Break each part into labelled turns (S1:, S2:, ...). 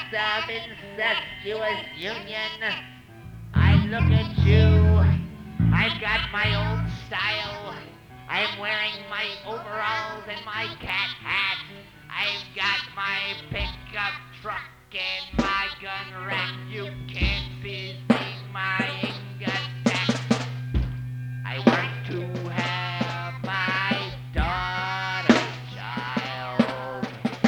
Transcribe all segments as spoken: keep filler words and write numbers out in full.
S1: of incestuous union. I look at you. I've got my old style. I'm wearing my overalls and my cat hat. I've got my pickup truck and my gun rack. You can't be my ingot sack. I want to have my daughter's child.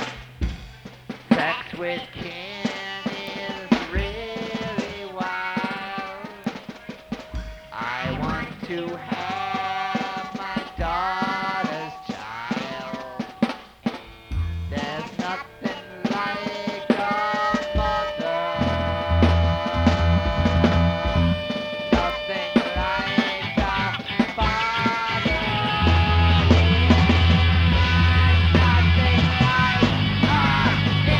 S1: Sex with kin is really wild. I want to have my daughter's child. There's nothing like a mother. Nothing like a father. Nothing like a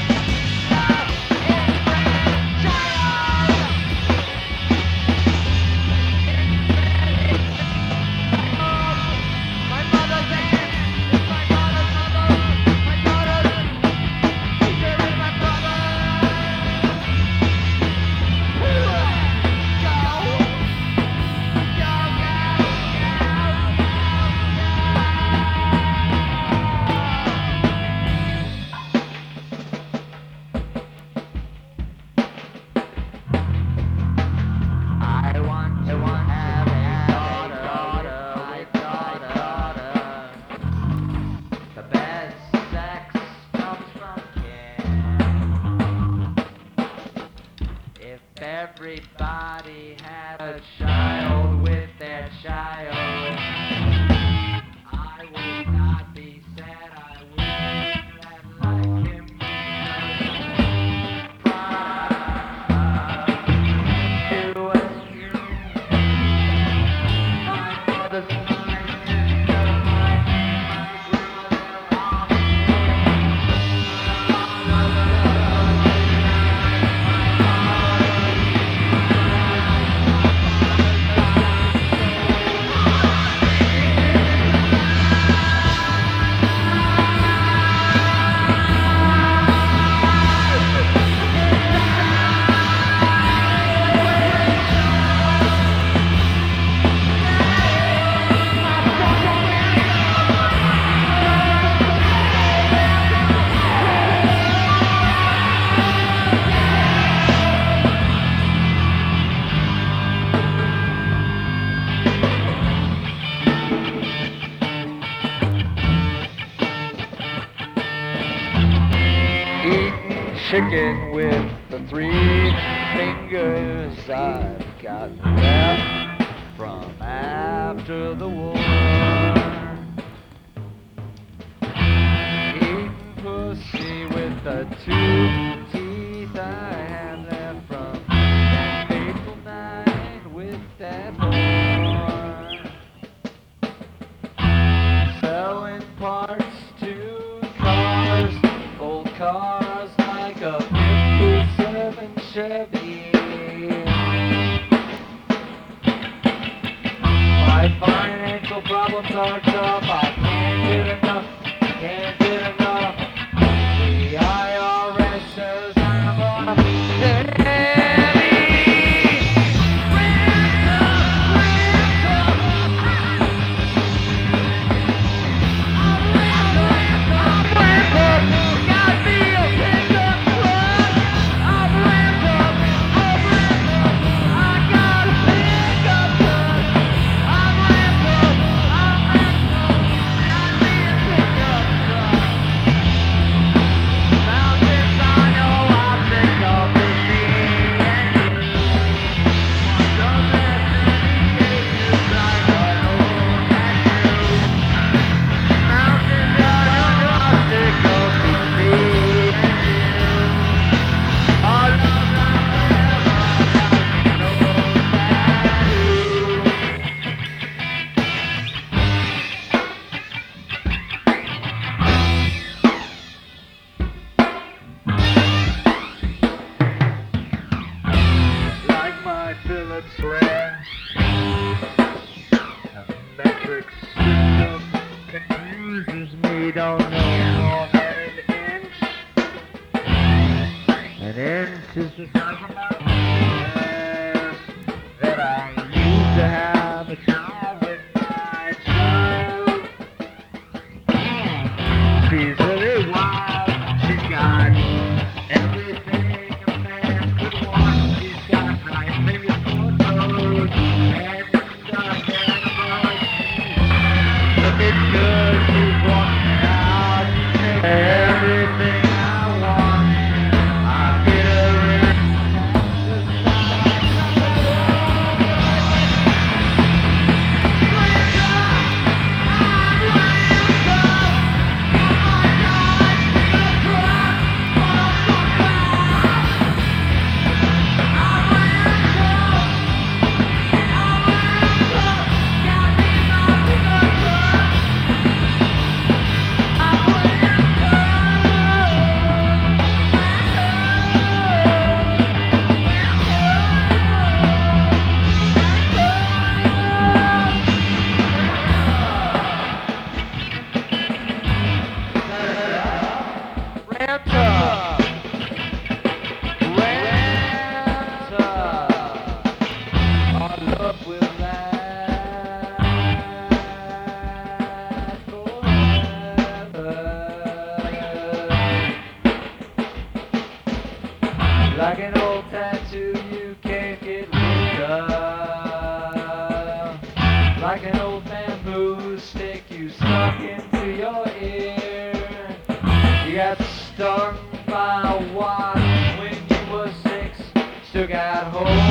S1: inbred child. My mother's aunt is my daughter's mother. My daughter's teacher is my brother. Go, go, I want to have a daughter, my daughter. The best sex comes from kin. If everybody had a child with their child, I would not be sad. I would not like him. Eating chicken with the three fingers I've got left from after the war. Eating pussy with the two teeth I have left from that fateful night with that whore. Selling parts to cars, old cars like a fifty-seven Chevy. My financial problems are tough. I can't get enough. Can't get enough. The I R S says I'm a heavy got me a pickup truck. I'm ramped up. I'm ramped up. I got a pickup truck. I'm ramped up. I'm ramped up. Got me a pickup truck. Mountains I know I'll pick up with me and you. Doesn't indicate just like an old tattoo. Mountains I know I'll pick up with me and you. Our love will never have no like my Philips wrench, a metric system confuses me, don't know more than an inch. And then sister talks about yes, that I used to have a child with my child. She's really wild. She's got everything a man could want. She's got nice fingers for toes and stuff animals. Looking good, she's walking out. Everything I want, I get her in. Like an old tattoo you can't get rid of. Like an old bamboo stick you stuck into your ear. You got stung by a wasp when you were six. Still got holes